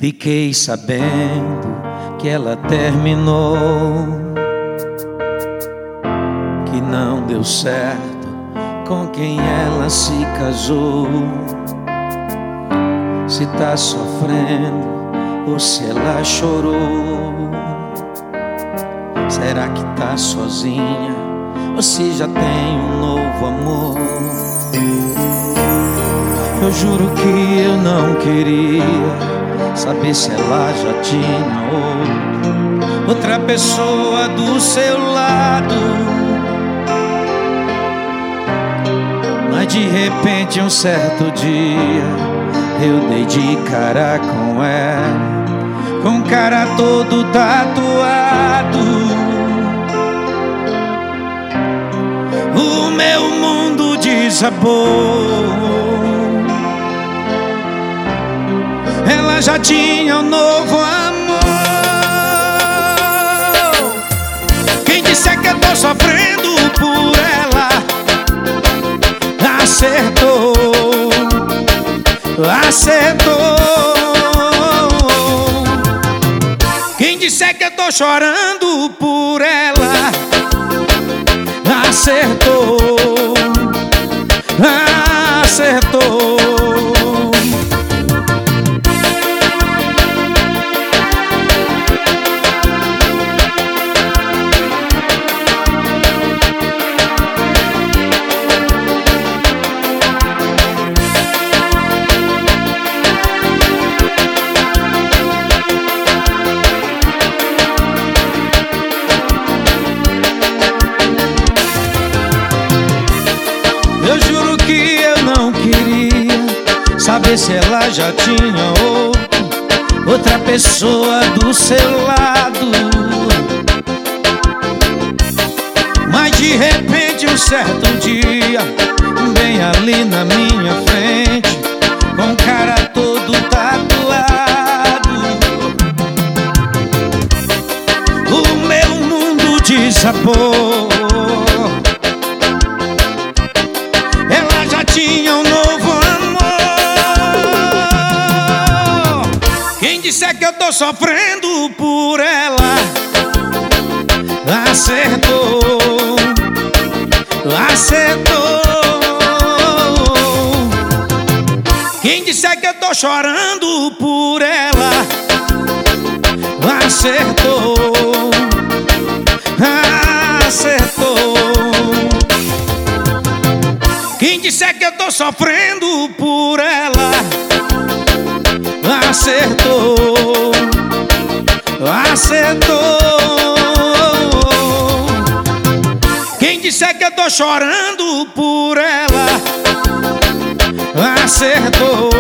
Fiquei sabendo que ela terminou, que não deu certo com quem ela se casou. Se tá sofrendo ou se ela chorou, será que tá sozinha ou se já tem um novo amor? Eu juro que eu não queria saber se ela já tinha outra pessoa do seu lado, mas de repente um certo dia eu dei de cara com ela, com o cara todo tatuado. O meu mundo desabou. Ela já tinha um novo amor. Quem disser que eu tô sofrendo por ela acertou, acertou. Quem disser que eu tô chorando por ela acertou, acertou. Eu juro que eu não queria saber se ela já tinha outra pessoa do seu lado, mas de repente um certo dia, bem ali na minha frente, com o cara todo tatuado, o meu mundo desabou. Tinha um novo amor. Quem disser que eu tô sofrendo por ela acertou, acertou. Quem disser que eu tô chorando por ela acertou, acertou. Quem disser que eu tô sofrendo por ela acertou, acertou. Quem disser que eu tô chorando por ela acertou,